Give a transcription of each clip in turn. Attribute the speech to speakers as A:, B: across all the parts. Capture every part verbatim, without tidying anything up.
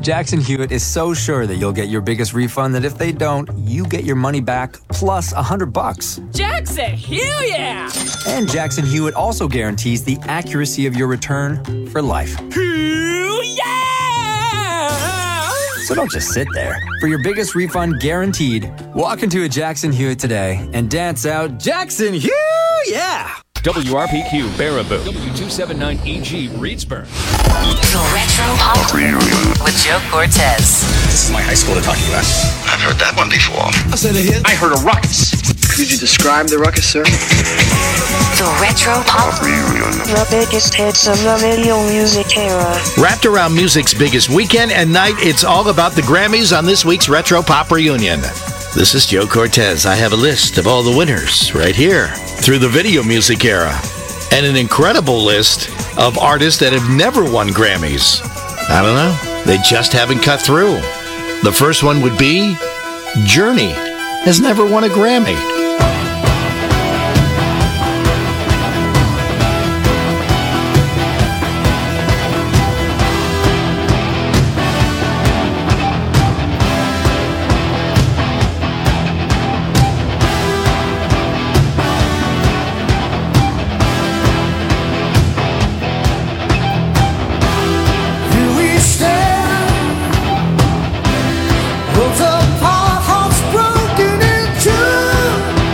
A: Jackson Hewitt is so sure that you'll get your biggest refund that if they don't, you get your money back plus a hundred bucks.
B: Jackson Hewitt!
A: And Jackson Hewitt also guarantees the accuracy of your return for life.
B: Yeah!
A: So don't just sit there. For your biggest refund guaranteed, walk into a Jackson Hewitt today and dance out Jackson Hewitt! Yeah!
C: W R P Q Baraboo, W two seventy-nine E G Reedsburg.
D: The Retro Pop Reunion with Joe Cortez.
E: This is my high school they're talking about. I've heard that one before. I said a hit.
C: I heard a ruckus.
E: Could you describe the ruckus, sir?
D: The Retro Pop Reunion.
F: The biggest hits of the video music era.
G: Wrapped around music's biggest weekend and night, it's all about the Grammys on this week's Retro Pop Reunion. This is Joe Cortez. I have a list of all the winners right here through the video music era, and an incredible list of artists that have never won Grammys. I don't know. They just haven't cut through. The first one would be Journey. Has never won a Grammy.
H: Broken into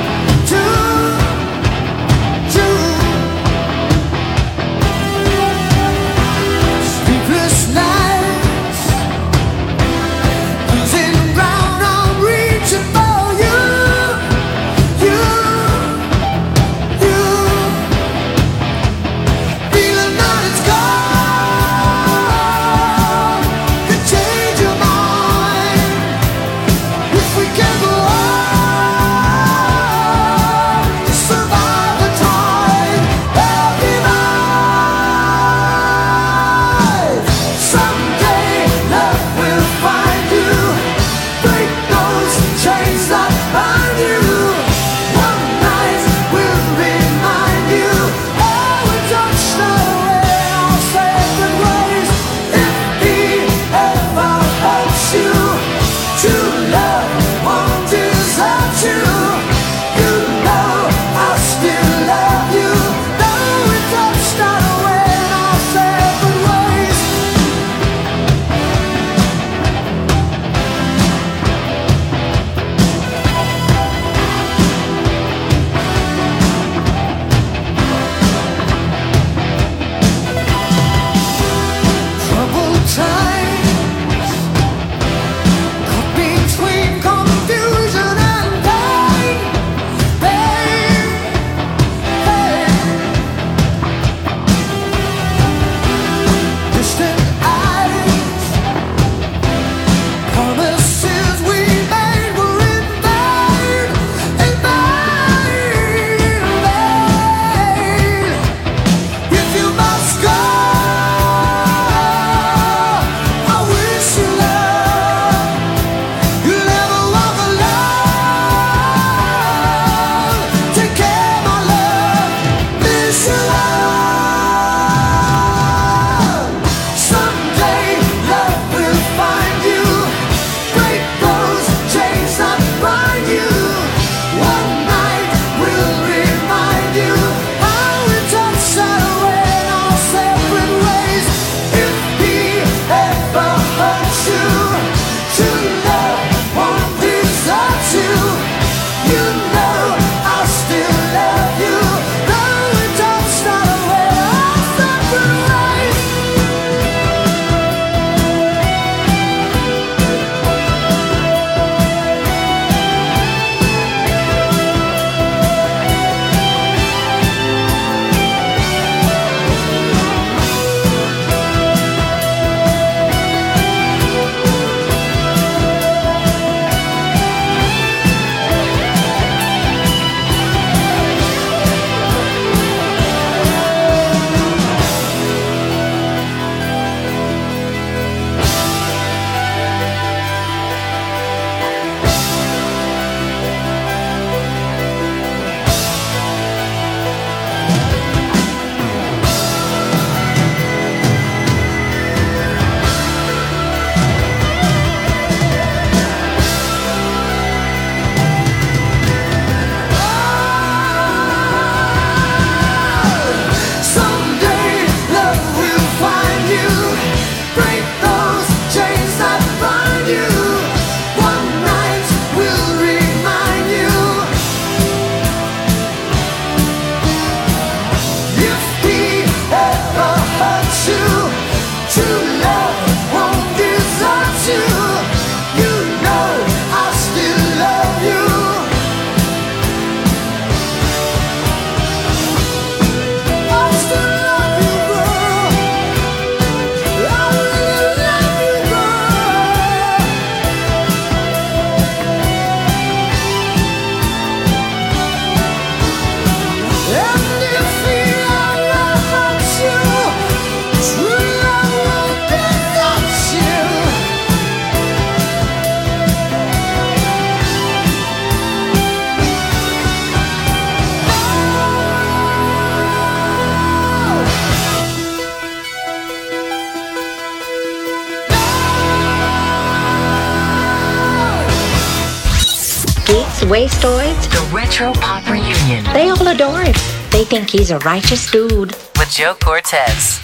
D: wastoids, the Retro Pop Reunion. They all adore him. They think he's a righteous dude. With Joe Cortez.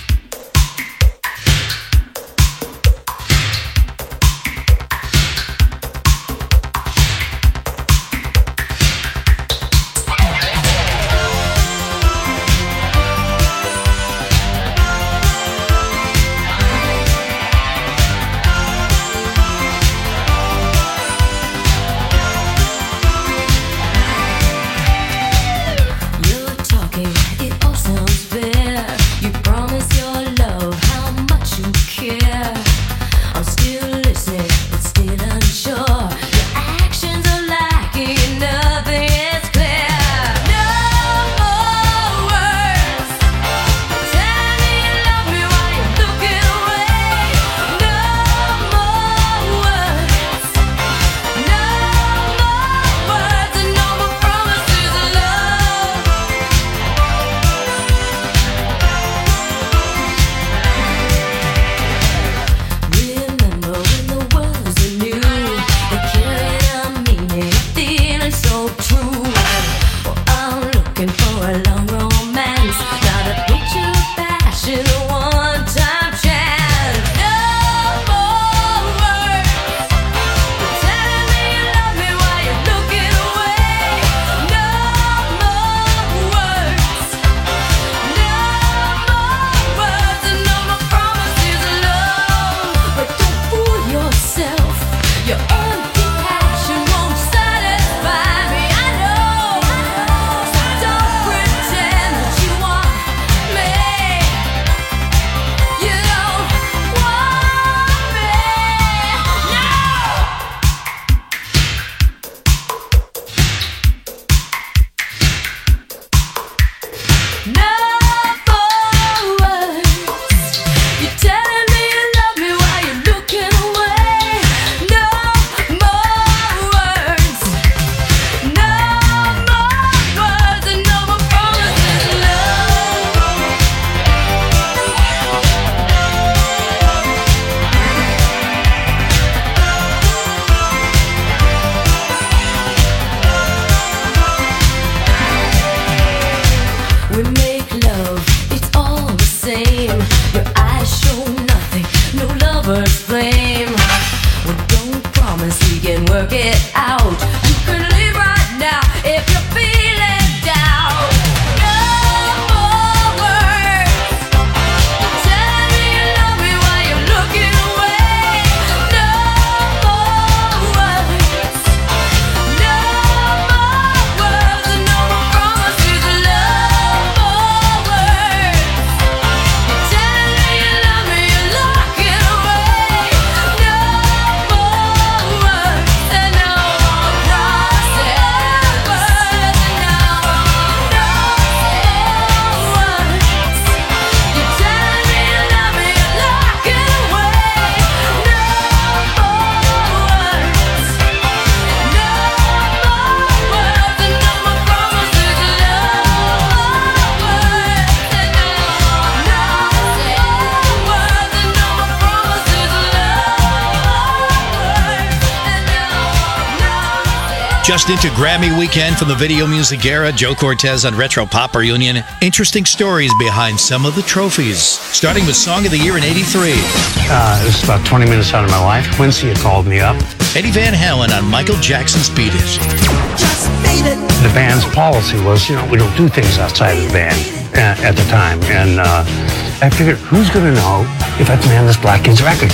G: Just into Grammy weekend from the Video Music Era, Joe Cortez on Retro Pop Reunion. Interesting stories behind some of the trophies. Starting with Song of the Year in eighty-three.
H: Uh, this is about twenty minutes out of my life. Quincy had called me up.
G: Eddie Van Halen on Michael Jackson's Beat It.
H: Just beat it. The band's policy was, you know, we don't do things outside of the band uh, at the time. And uh, I figured, who's going to know if that's Man This Black Kid's record?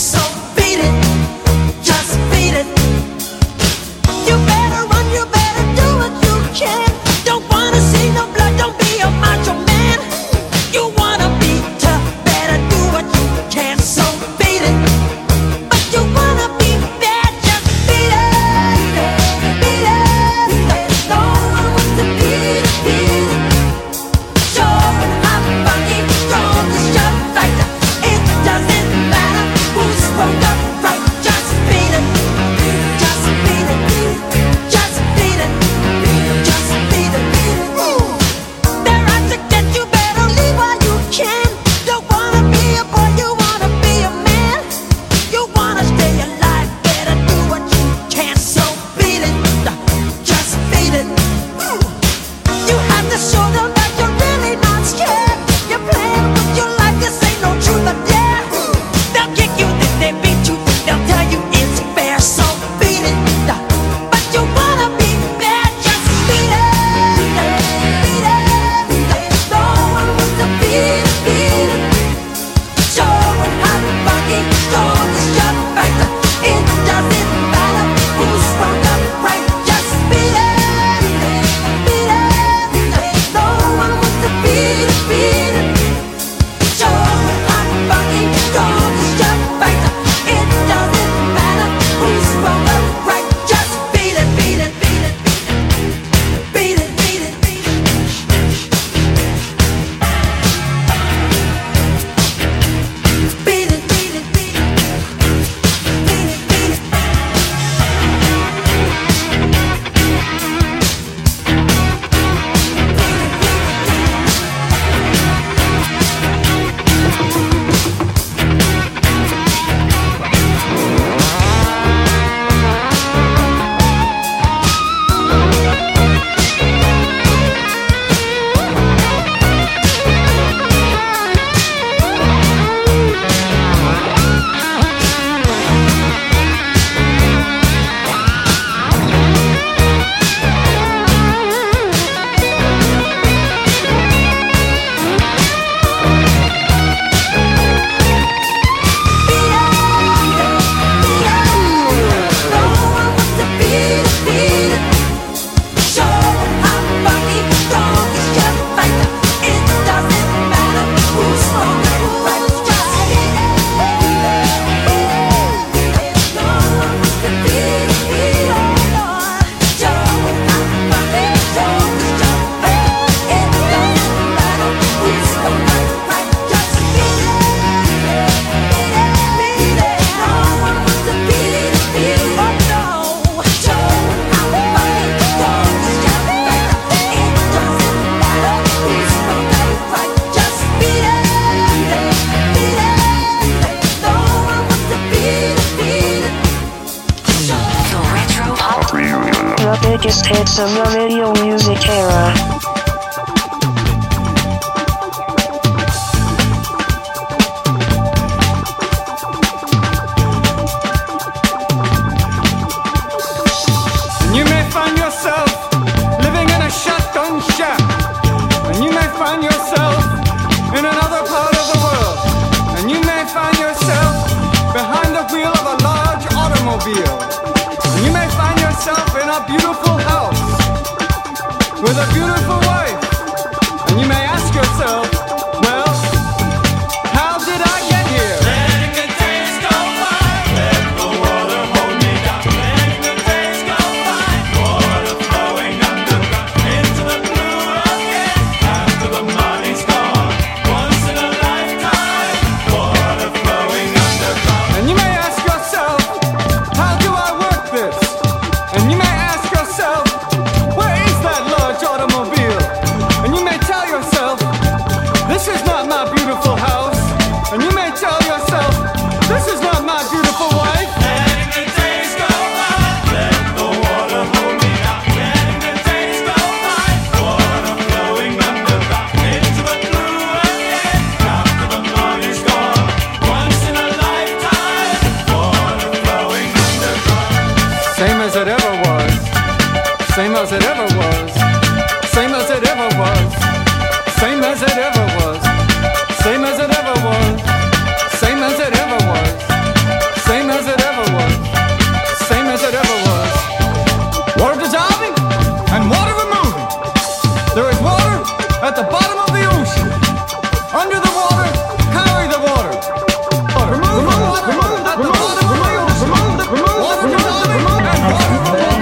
I: You better run, you better
F: hits of the video music era.
I: You may find yourself living in a shotgun shack, and you may find yourself in another part of the world, and you may find yourself behind the wheel of a large automobile, and you may find yourself in a beautiful house with a beautiful wife, and you may ask yourself, well, how did I get here? Letting the days go by, let the water hold me down. Letting the days go by, water flowing underground into the blue again. After the money's gone, once in a lifetime, water flowing underground. And you may ask yourself, how do I work this? And you may ask yourself, where is that large automobile? And you may tell yourself, this is not my beautiful house. And you may tell yourself, this is not my beautiful wife. Letting the days go by, let the water hold me down. Letting the days go by, water flowing underground into the blue again. After the money's gone, once in a lifetime, water flowing underground. Same as it ever was, same as it ever was, same as it ever was, same as it ever was, same as it ever was, same as it ever was, same as it ever was, same as it ever was. Water dissolving and water removing. There is water at the bottom of the ocean. Under the water, carry the water. Remove the water at the bottom of the ocean. Water dissolving and water removing.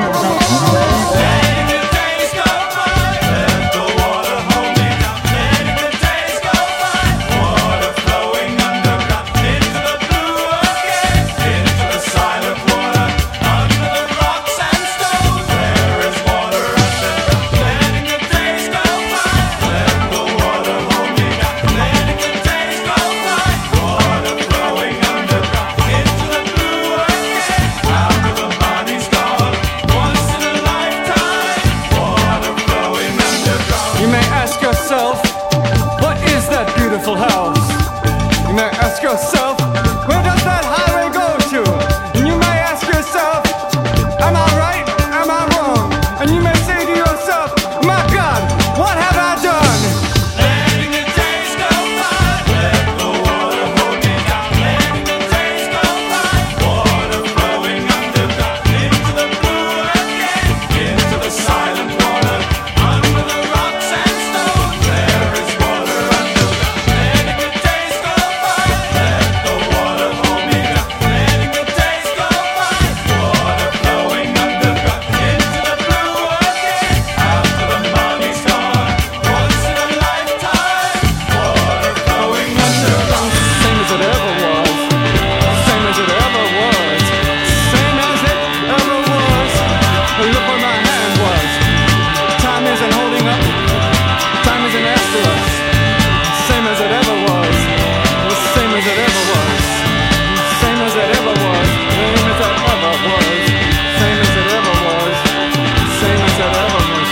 I: Letting the days go by, let the water hold me down. Letting the days go by, water flowing underground into the blue again, into the silent water, under the rocks and stones. There is water underground. Letting the days go by, let the water hold me down. Letting the days go by, water flowing underground into the blue again. After the money's gone, once in a lifetime, water flowing underground. You may ask yourself, what is that beautiful house? You may ask yourself, where does that highway go to? And you may ask yourself, am I right? Am I wrong? And you may say to yourself, my God, what have I done? Letting the days go by, let the water hold me down. Letting the days go by, water flowing underground into the blue again, into the silent water, under the rocks and stones. There is water underground. Letting the days go by, let the water hold me down. Letting the days go by, water flowing underground into the blue again. After the money's gone, once in a lifetime, water flowing underground. Same as it ever was, same as it ever was, same as it ever was. Look where my hand was. Time isn't holding up, time isn't after us. Same as it ever was, same as it ever was, same as it ever was, same as it ever was, same as it ever was, same as it ever was.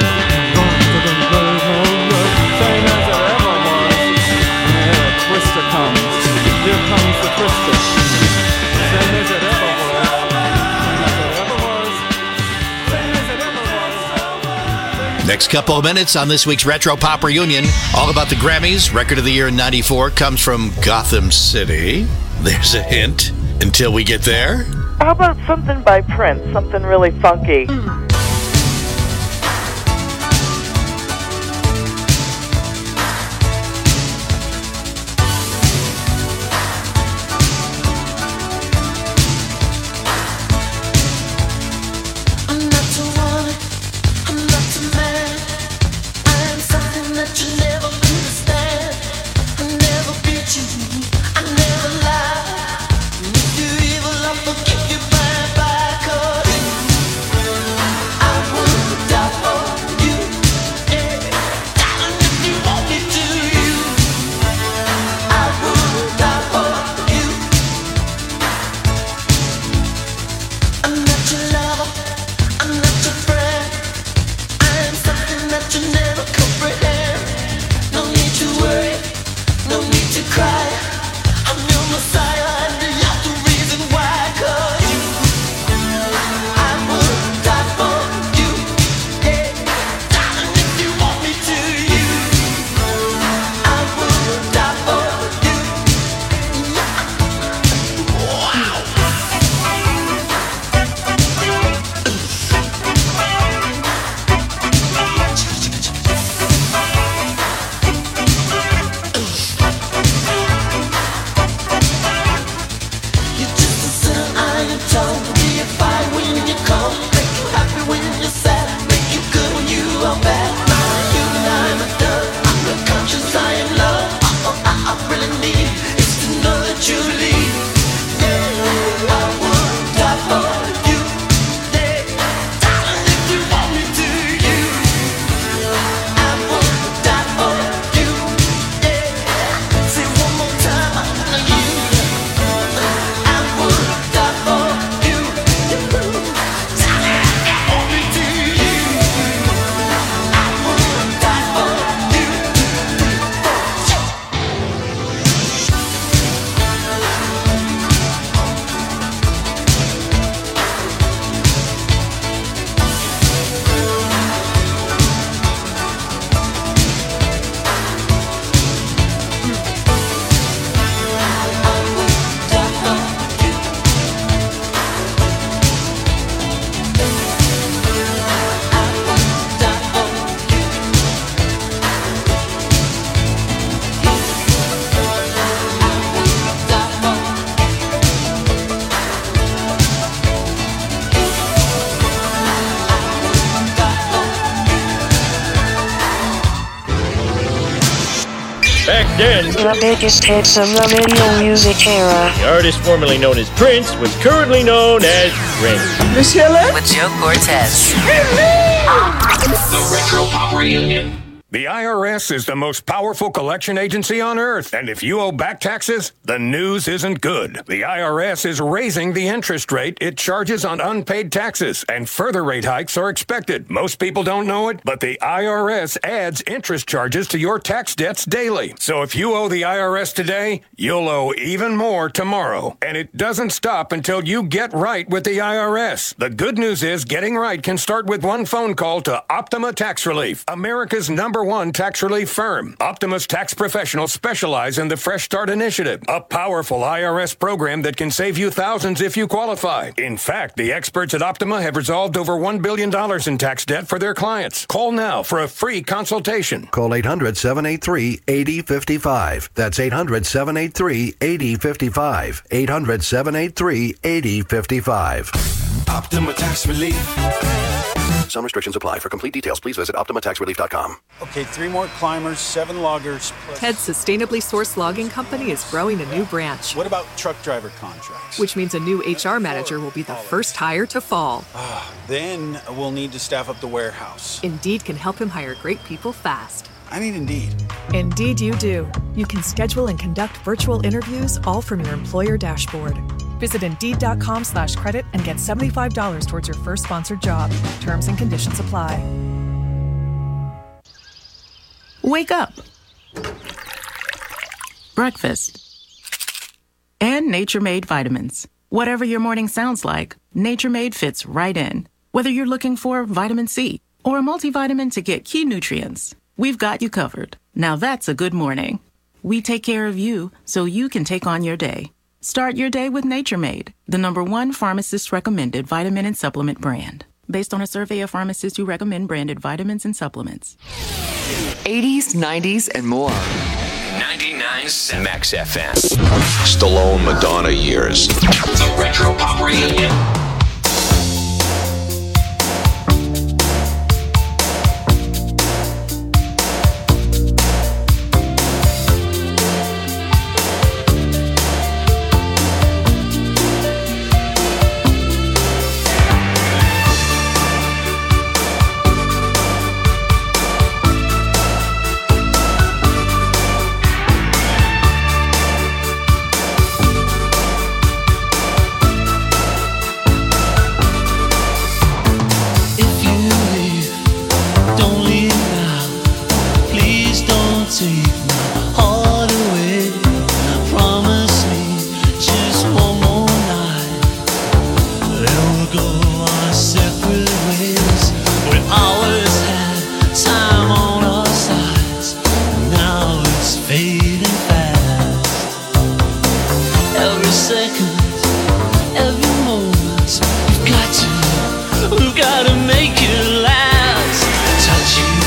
I: Same as it ever was. And here a twister comes. Here comes the twister. Same as it ever was. Same as it ever was. Same as it ever was.
G: Next couple of minutes on this week's Retro Pop Reunion, all about the Grammys. Record of the year in ninety-four comes from Gotham City. There's a hint until we get there.
J: How about something by Prince? Something really funky.
K: I'm not to want, I'm not to man. I am something that you never understand. I never beat you, I never lie. If you're evil, I'll forgive you by and by, 'cause
C: Back then,
F: The biggest hits of the video music era.
C: the artist formerly known as Prince was currently known as Prince.
D: Miss Helen? With Joe Cortez.
E: The Retro Pop Reunion.
L: The I R S is the most powerful collection agency on earth, and if you owe back taxes, the news isn't good. The I R S is raising the interest rate it charges on unpaid taxes, and further rate hikes are expected. Most people don't know it, but the I R S adds interest charges to your tax debts daily. So if you owe the I R S today, you'll owe even more tomorrow. And it doesn't stop until you get right with the I R S. The good news is getting right can start with one phone call to Optima Tax Relief, America's number one tax relief firm. Optima's tax professionals specialize in the Fresh Start Initiative, a powerful I R S program that can save you thousands if you qualify. In fact, the experts at Optima have resolved over one billion dollars in tax debt for their clients. Call now for a free consultation.
M: Call eight hundred, seven eight three, eight zero five five. That's eight hundred, seven eight three, eight zero five five. eight hundred, seven eight three, eight zero five five.
E: Optima Tax Relief.
M: Some restrictions apply. For complete details, please visit optima tax relief dot com.
N: Okay, three more climbers, seven loggers. Plus...
O: Ted's sustainably sourced logging company is growing a new branch.
N: What about truck driver contracts?
O: Which means a new H R manager will be the first hire to fall.
N: Then we'll need to staff up the warehouse.
O: Indeed can help him hire great people fast.
N: I need Indeed.
P: Indeed you do. You can schedule and conduct virtual interviews all from your employer dashboard. Visit Indeed.com slash credit and get seventy-five dollars towards your first sponsored job. Terms and conditions apply.
Q: Wake up. Breakfast. And Nature Made vitamins. Whatever your morning sounds like, Nature Made fits right in. Whether you're looking for vitamin C or a multivitamin to get key nutrients, we've got you covered. Now that's a good morning. We take care of you so you can take on your day. Start your day with Nature Made, the number one pharmacist-recommended vitamin and supplement brand. Based on a survey of pharmacists who recommend branded vitamins and supplements.
R: eighties, nineties, and more.
C: ninety-nine Max F M.
E: Stallone Madonna years. The Retro Pop Reunion.
K: We've got to make it last. Touch you.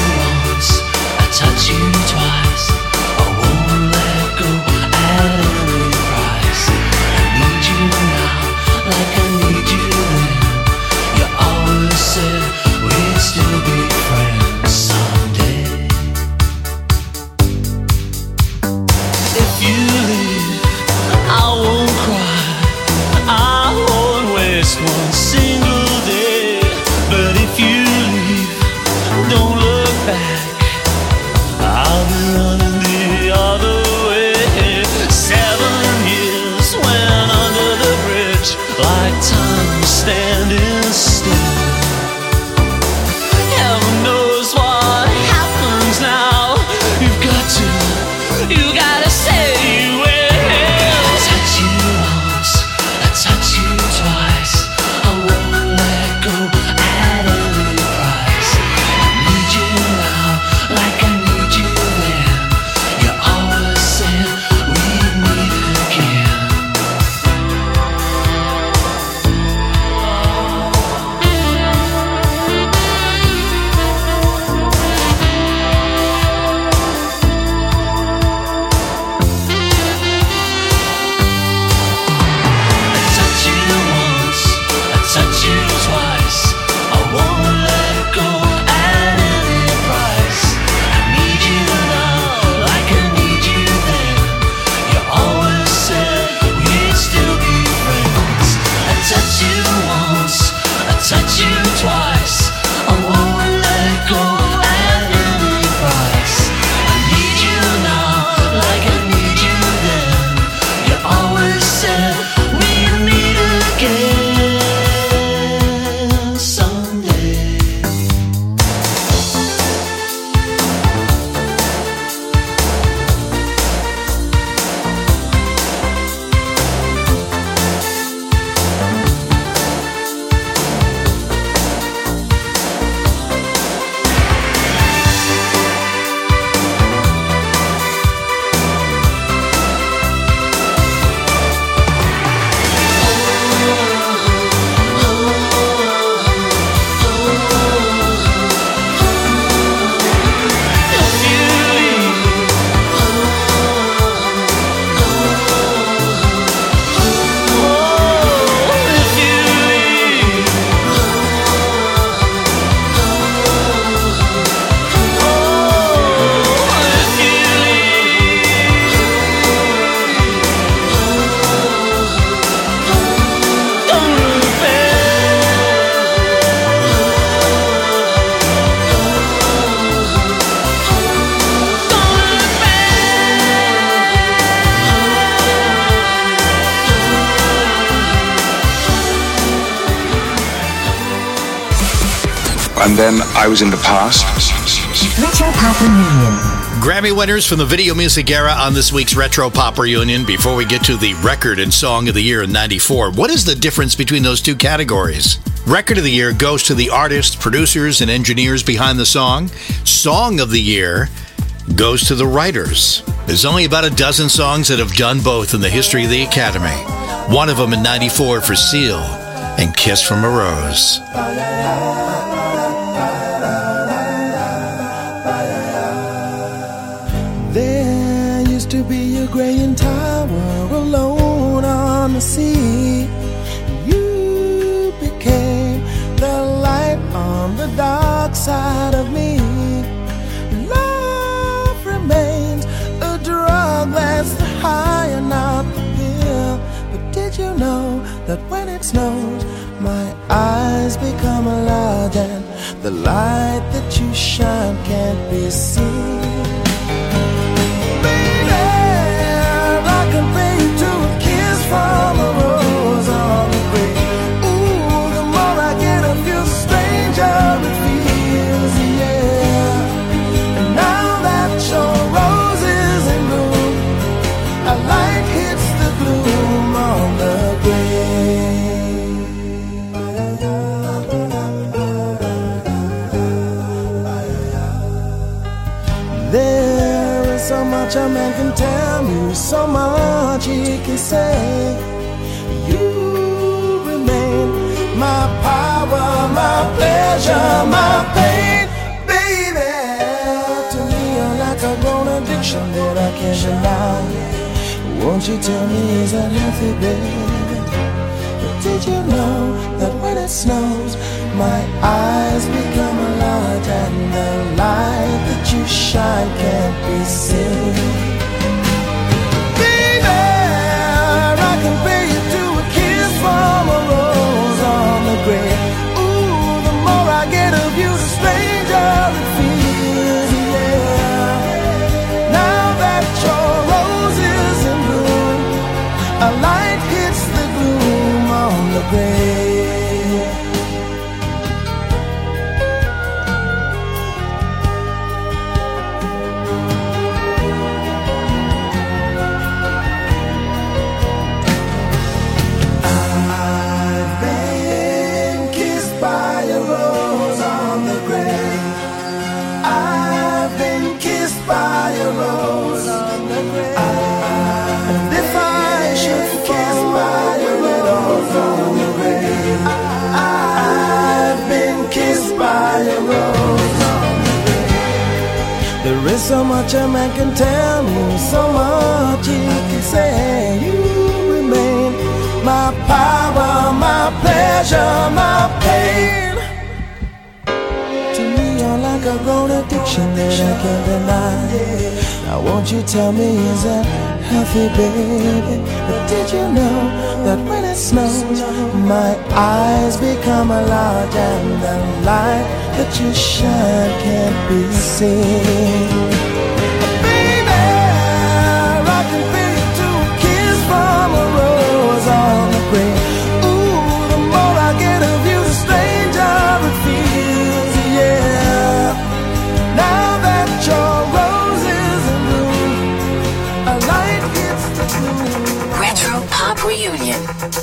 E: and then I was in the past.
G: Retro Pop Reunion. Grammy winners from the video music era on this week's Retro Pop Reunion. Before we get to the record and song of the year in ninety-four, what is the difference between those two categories? Record of the year goes to the artists, producers, and engineers behind the song. Song of the year goes to the writers. There's only about a dozen songs that have done both in the history of the Academy. One of them in ninety-four for Seal and Kiss from a Rose.
S: There used to be a graying tower alone on the sea. You became the light on the dark side of me. Love remains a drug that's the high and not the pill. But did you know that when it snows, my eyes become large and the light that you shine can't be seen? From a rose on the grave. Ooh, the more I get of you, the stranger it feels, yeah. And now that your rose is in bloom, a light hits the gloom on the grave. There is so much a man can tell you, so much he can say. You remain my power, my pleasure, my pain, baby. To me you're like a grown addiction that I can't deny. Won't you tell me, is that healthy, baby? But did you know that when it snows, my eyes become large and the light that you shine can't be seen? I can pay you to a kiss from a rose on the grave. Ooh, the more I get of you, the stranger it feels, yeah. Now that your rose is in bloom, a light hits the gloom on the grave. There is so much a man can tell me, so much he can say. You remain my power, my pleasure, my pain. To me you're like a grown addiction that I can't deny. Now won't you tell me, is that healthy, baby? But did you know that when it snows, my eyes become large and the light that you shine can't be seen? Baby, I can pay you to a kiss from a rose on the grave. Ooh, the more I get of you, the stranger it feels, yeah. Now that your rose is in bloom, a light hits the gloom.
D: Retro Pop Reunion.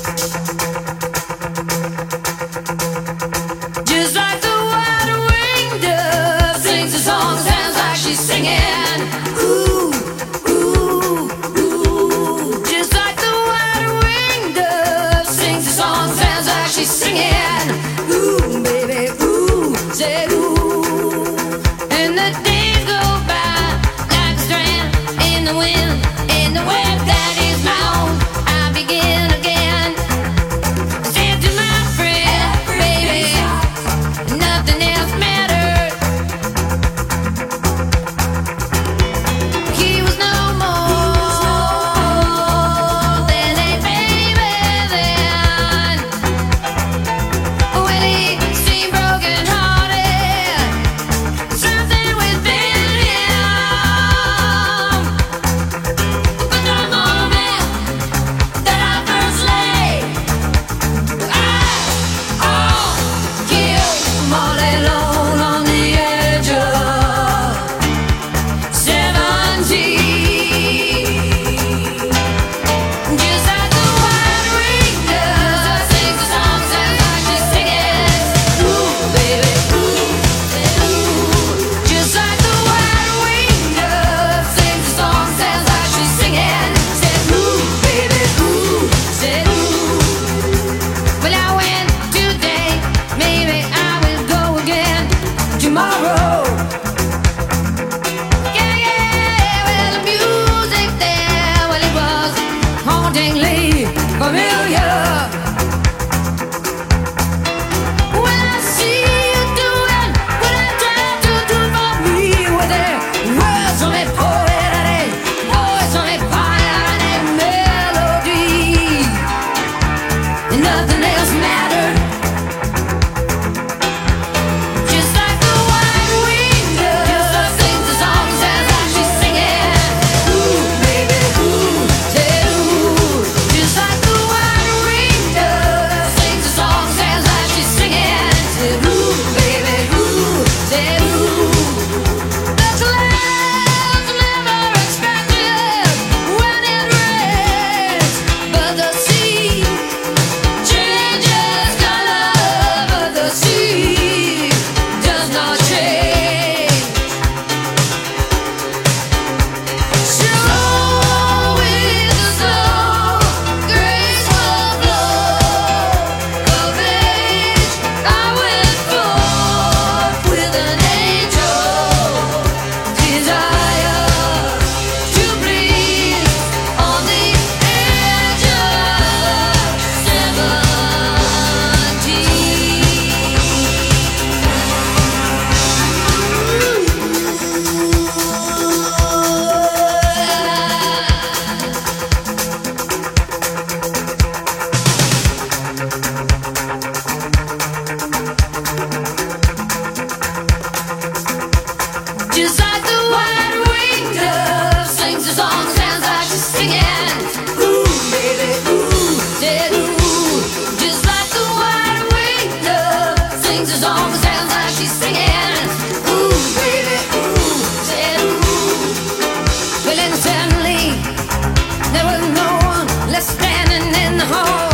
K: Just like the white winged dove sings a song, sounds like she's singing. Ooh, ooh, ooh. Just like the white winged dove sings a song, sounds like she's singing. Ooh, baby, ooh, say ooh. And the days go by like a strand in the wind, in the web that is my own. I begin again. Said to my friend, baby, nothing else matters. Just like the white-winged dove sings a song, sounds like she's singing. Ooh, baby, ooh, said ooh. Just like the white-winged dove sings a song, sounds like she's singing. Ooh, baby, ooh, said ooh. Well, then suddenly there was no one left standing in the hall.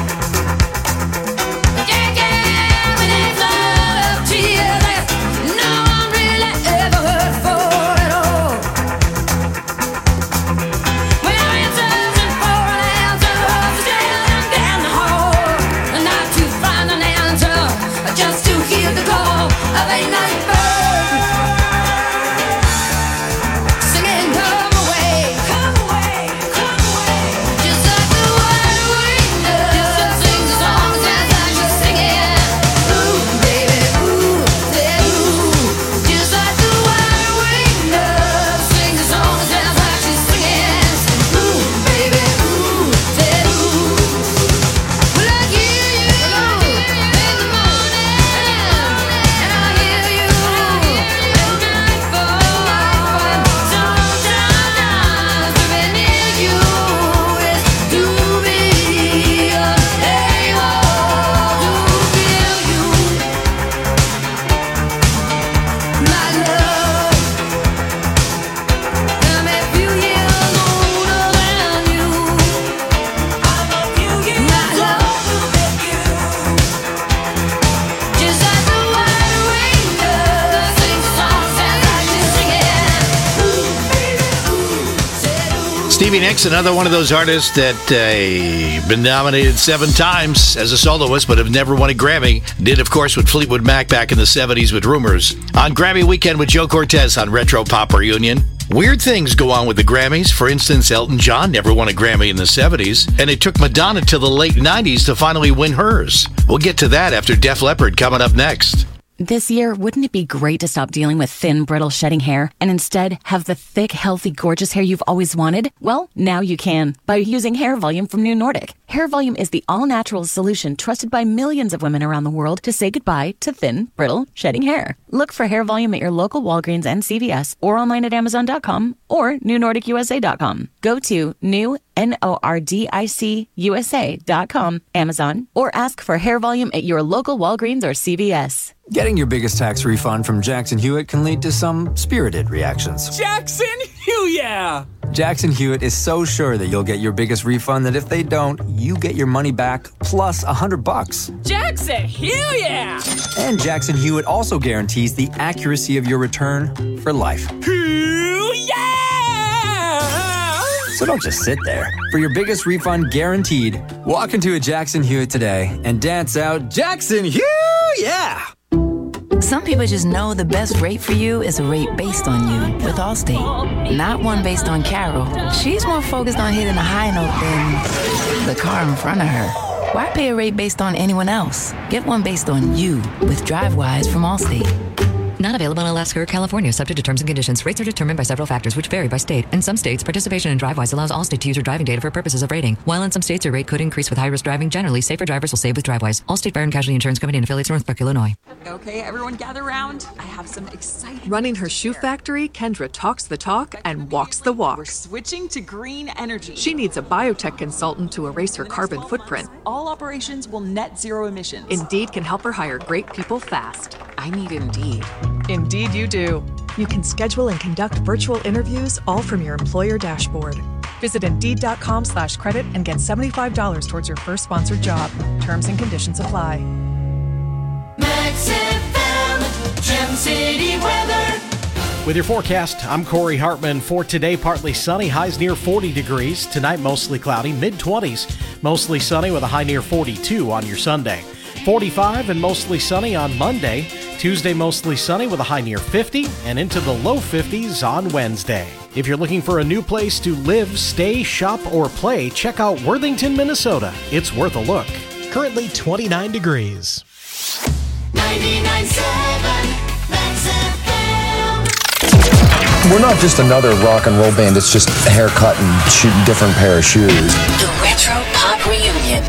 G: Stevie Nicks, another one of those artists that uh, been nominated seven times as a soloist, but have never won a Grammy. Did, of course, with Fleetwood Mac back in the seventies with Rumors. On Grammy Weekend with Joe Cortez on Retro Pop Reunion. Weird things go on with the Grammys. For instance, Elton John never won a Grammy in the seventies, and it took Madonna till the late nineties to finally win hers. We'll get to that after Def Leppard coming up next.
T: This year, wouldn't it be great to stop dealing with thin, brittle, shedding hair and instead have the thick, healthy, gorgeous hair you've always wanted? Well, now you can by using Hair Volume from New Nordic. Hair Volume is the all-natural solution trusted by millions of women around the world to say goodbye to thin, brittle, shedding hair. Look for Hair Volume at your local Walgreens and C V S or online at Amazon dot com or New Nordic U S A dot com. Go to new N O R D I C U S A dot com, Amazon, or ask for Hair Volume at your local Walgreens or C V S.
A: Getting your biggest tax refund from Jackson Hewitt can lead to some spirited reactions.
B: Jackson Hewitt!
A: Jackson Hewitt is so sure that you'll get your biggest refund that if they don't, you get your money back plus a hundred bucks.
B: Jackson Hewitt!
A: And Jackson Hewitt also guarantees the accuracy of your return for life.
B: Hewitt!
A: So don't just sit there. For your biggest refund guaranteed, walk into a Jackson Hewitt today and dance out Jackson Hewitt! Yeah!
U: Some people just know the best rate for you is a rate based on you with Allstate, not one based on Carol. She's more focused on hitting a high note than the car in front of her. Why pay a rate based on anyone else? Get one based on you with DriveWise from Allstate.
V: Not available in Alaska or California, subject to terms and conditions. Rates are determined by several factors, which vary by state. In some states, participation in DriveWise allows Allstate to use your driving data for purposes of rating. While in some states, your rate could increase with high-risk driving. Generally, safer drivers will save with DriveWise. Allstate Fire and Casualty Insurance Company and affiliates, Northbrook, Illinois.
O: Okay, everyone gather around. I have some exciting... Running her shoe factory, Kendra talks the talk and walks the walk.
W: We're switching to green energy.
O: She needs a biotech consultant to erase her carbon footprint.
W: All operations will net zero emissions.
O: Indeed can help her hire great people fast.
W: I need Indeed.
O: Indeed you do. You can schedule and conduct virtual interviews all from your employer dashboard. Visit Indeed.com slash credit and get seventy-five dollars towards your first sponsored job. Terms and conditions apply.
K: Max F M, Gem City weather.
X: With your forecast, I'm Corey Hartman. For today, partly sunny, highs near forty degrees. Tonight, mostly cloudy, mid-twenties. Mostly sunny with a high near forty-two on your Sunday. forty-five and mostly sunny on Monday. Tuesday, mostly sunny with a high near fifty, and into the low fifties on Wednesday. If you're looking for a new place to live, stay, shop, or play, check out Worthington, Minnesota. It's worth a look. Currently twenty-nine degrees.
K: ninety-nine point seven Max F M.
Y: We're not just another rock and roll band, it's just a haircut and shooting different pair of shoes.
D: The Retro Pop Reunion.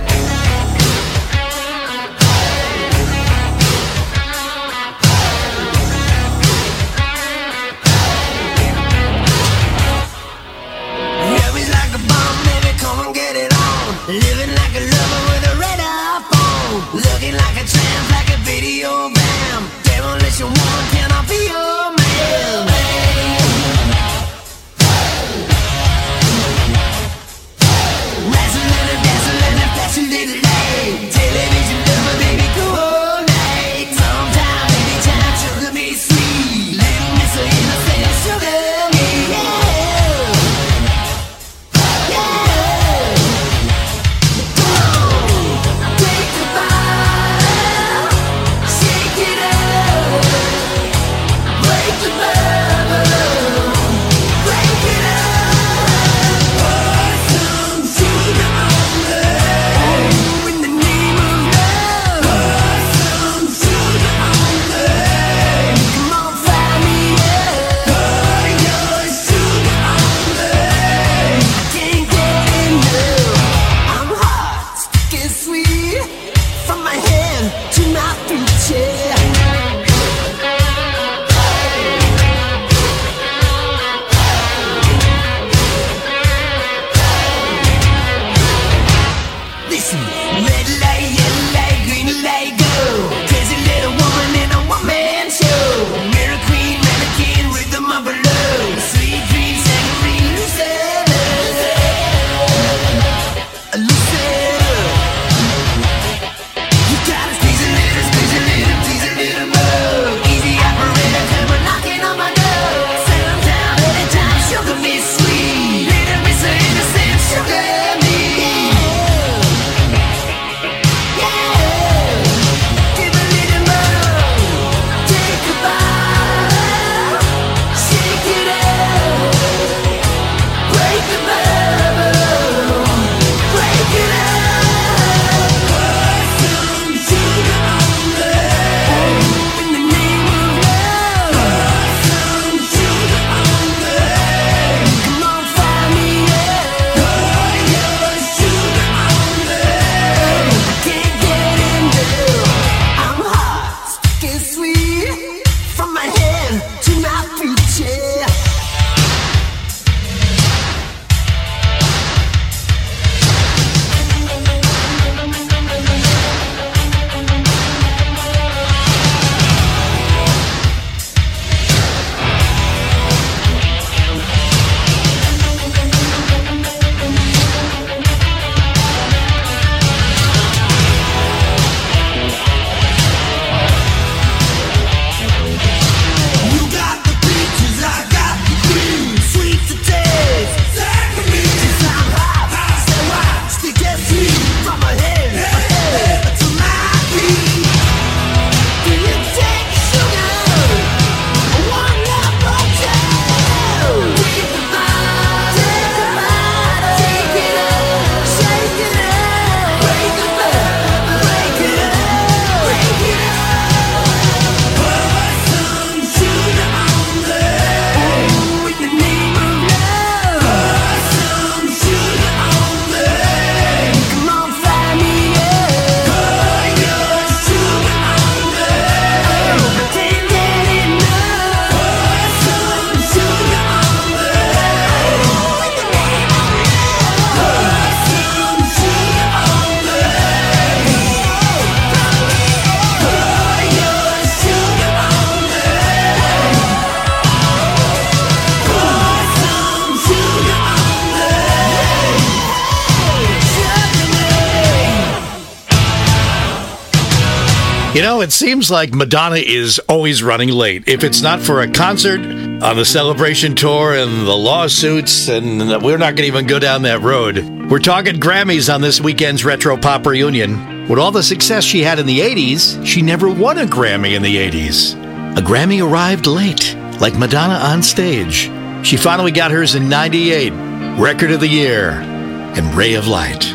G: You know, it seems like Madonna is always running late. If it's not for a concert, on the Celebration Tour, and the lawsuits, and we're not going to even go down that road. We're talking Grammys on this weekend's Retro Pop Reunion. With all the success she had in the eighties, she never won a Grammy in the eighties. A Grammy arrived late, like Madonna on stage. She finally got hers in ninety-eight, Record of the Year, and Ray of Light.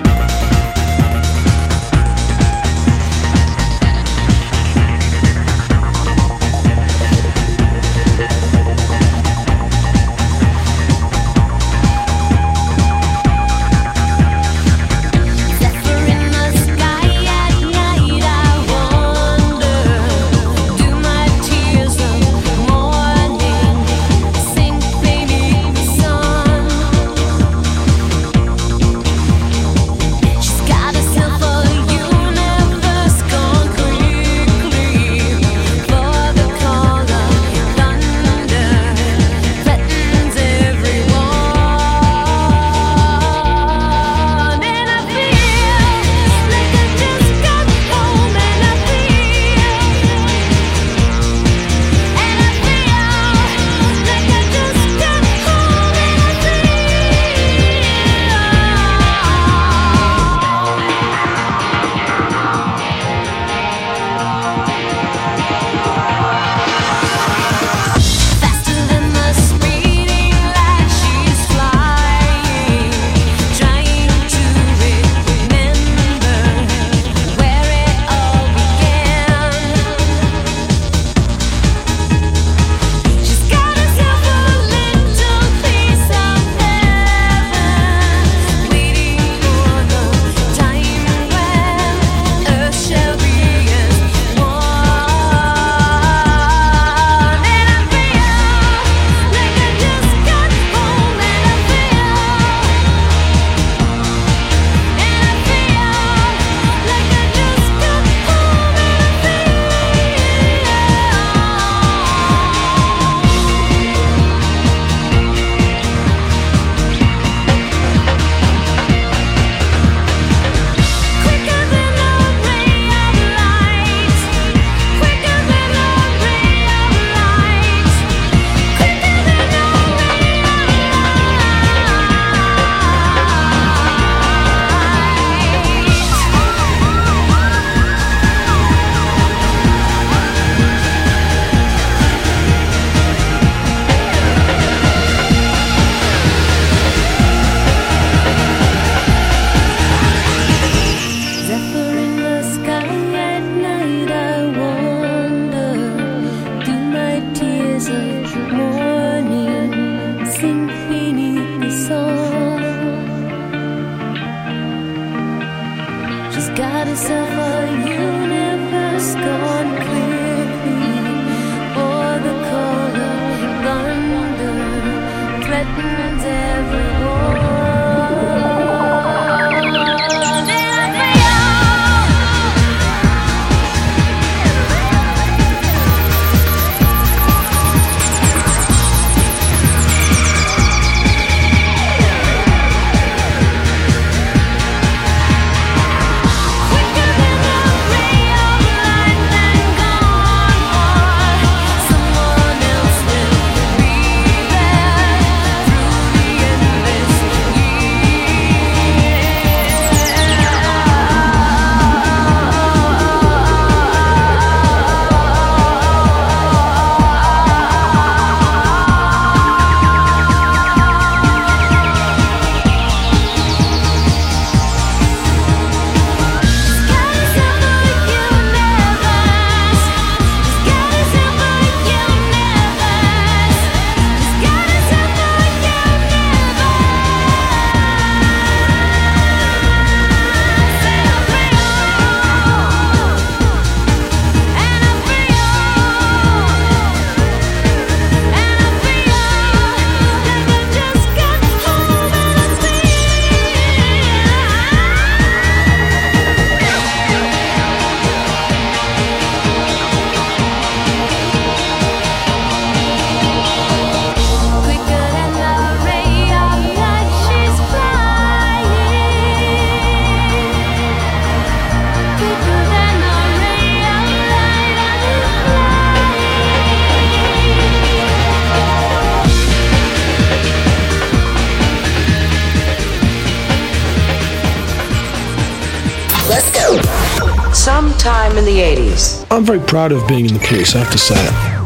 K: Through
F: sometime in the eighties.
H: I'm very proud of being in the police, I have to say it.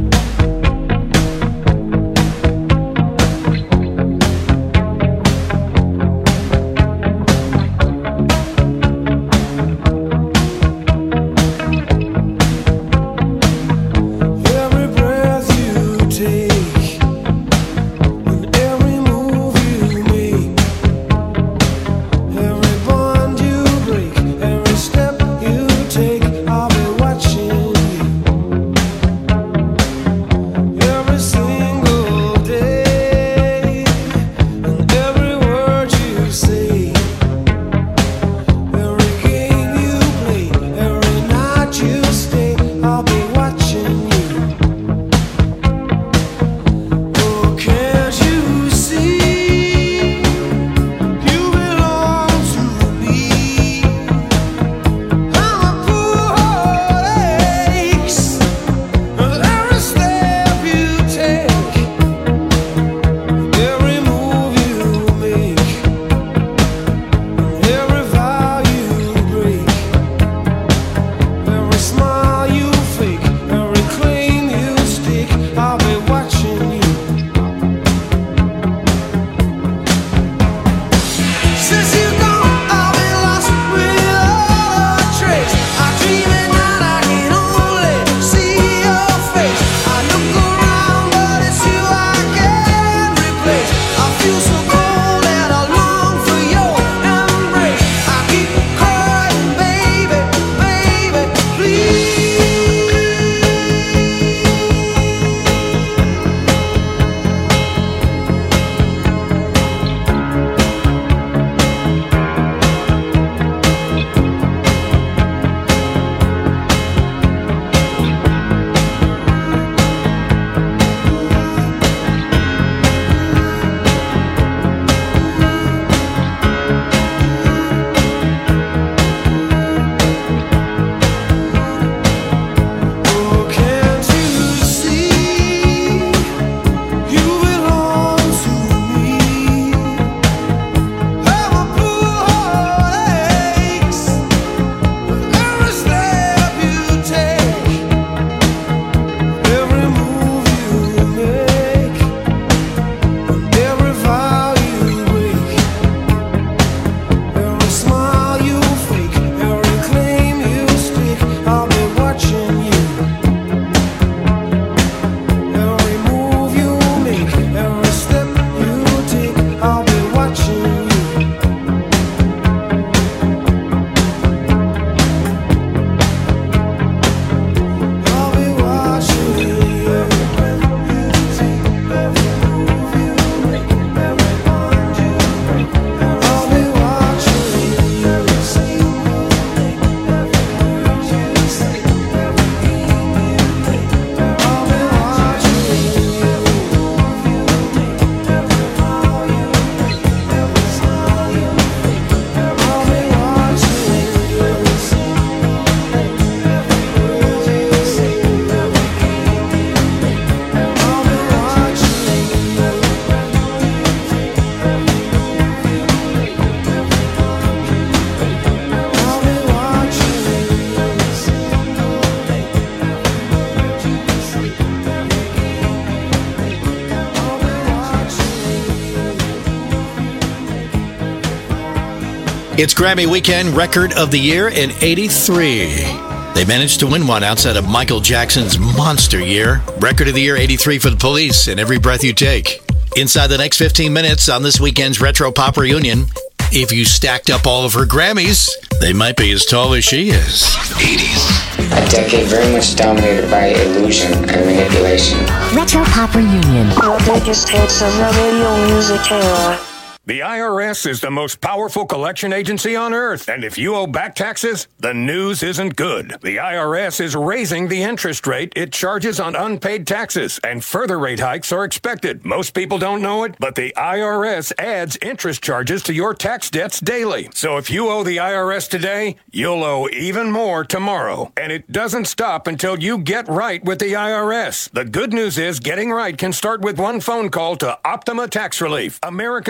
G: It's Grammy Weekend Record of the Year in eighty-three. They managed to win one outside of Michael Jackson's monster year. Record of the Year eighty-three for the Police and Every Breath You Take. Inside the next fifteen minutes on this weekend's Retro Pop Reunion, if you stacked up all of her Grammys, they might be as tall as she is.
I: eighties. A decade very much dominated by illusion and manipulation.
D: Retro Pop Reunion.
J: The biggest hits of the radio music era.
C: The I R S is the most powerful collection agency on earth, and if you owe back taxes, the news isn't good. The I R S is raising the interest rate it charges on unpaid taxes, and further rate hikes are expected. Most people don't know it, but the I R S adds interest charges to your tax debts daily. So if you owe the I R S today, you'll owe even more tomorrow. And it doesn't stop until you get right with the I R S. The good news is getting right can start with one phone call to Optima Tax Relief, America's number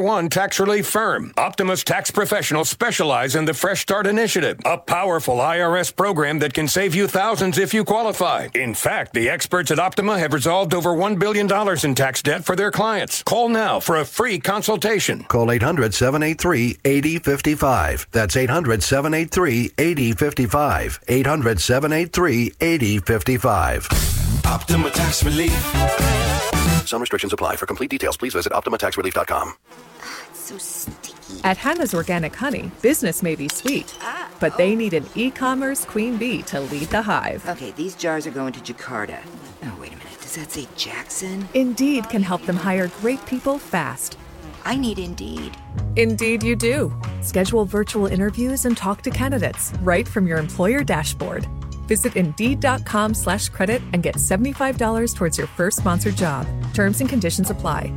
C: one tax relief firm. Optima's tax professionals specialize in the Fresh Start Initiative, a powerful I R S program that can save you thousands if you qualify. In fact, the experts at Optima have resolved over one billion dollars in tax debt for their clients. Call now for a free consultation.
L: Call eight hundred, seven eight three, eight zero five five. That's eight hundred, seven eight three, eight zero five five. eight hundred, seven eight three, eight zero five five.
M: Optima Tax Relief.
L: Some restrictions apply. For complete details, please visit optima tax relief dot com.
N: So sticky.
O: At Hannah's Organic Honey, business may be sweet,
N: ah,
O: but
N: oh.
O: they need an e-commerce queen bee to lead the hive.
N: Okay, these jars are going to Jakarta. Oh, wait a minute. Does that say Jackson?
O: Indeed can help them hire great people fast.
N: I need Indeed.
O: Indeed you do. Schedule virtual interviews and talk to candidates right from your employer dashboard. Visit Indeed.com slash credit and get seventy-five dollars towards your first sponsored job. Terms and conditions apply.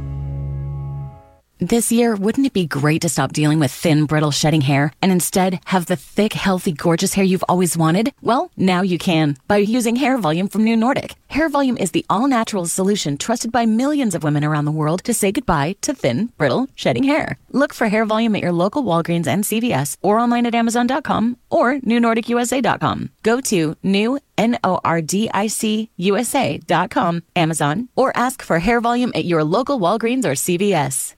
T: This year, wouldn't it be great to stop dealing with thin, brittle, shedding hair and instead have the thick, healthy, gorgeous hair you've always wanted? Well, now you can by using Hair Volume from New Nordic. Hair Volume is the all-natural solution trusted by millions of women around the world to say goodbye to thin, brittle, shedding hair. Look for Hair Volume at your local Walgreens and C V S or online at amazon dot com or new nordic u s a dot com. Go to new N O R D I C U S A dot com, Amazon, or ask for Hair Volume at your local Walgreens or C V S.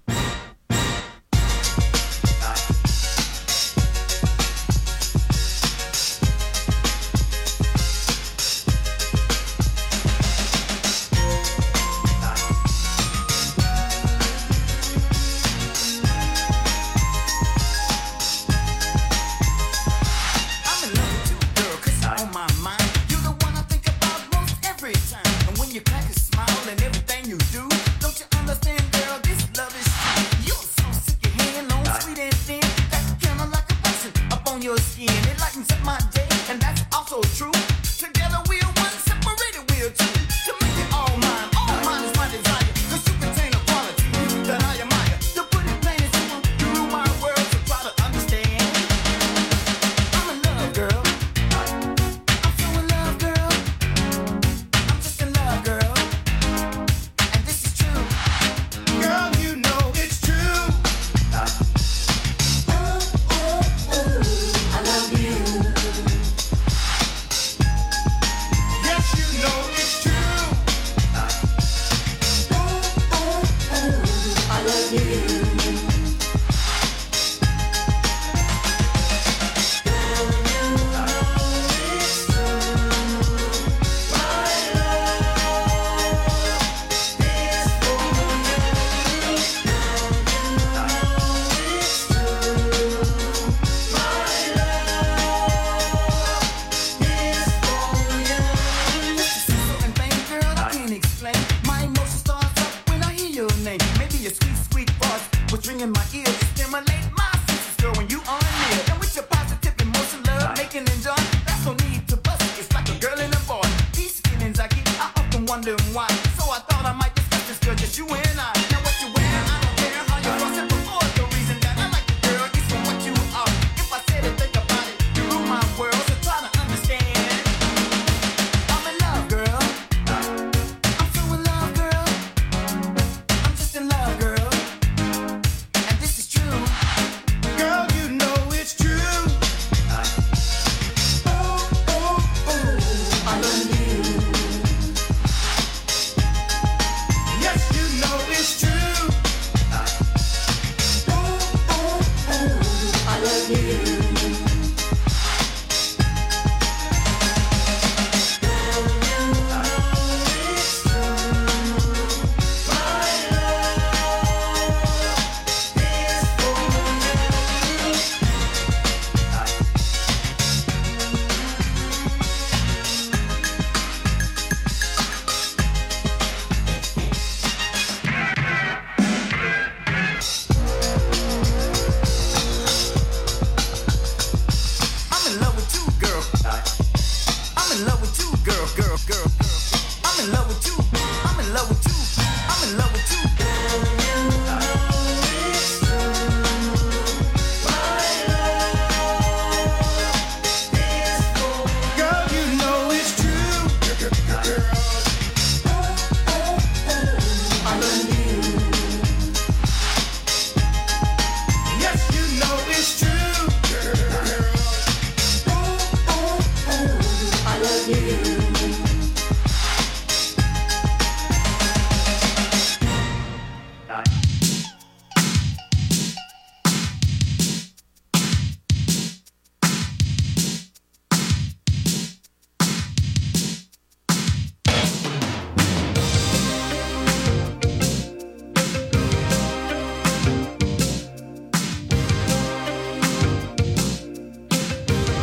S: My emotions start up when I hear your name. Maybe a sweet, sweet voice was ringing my ears.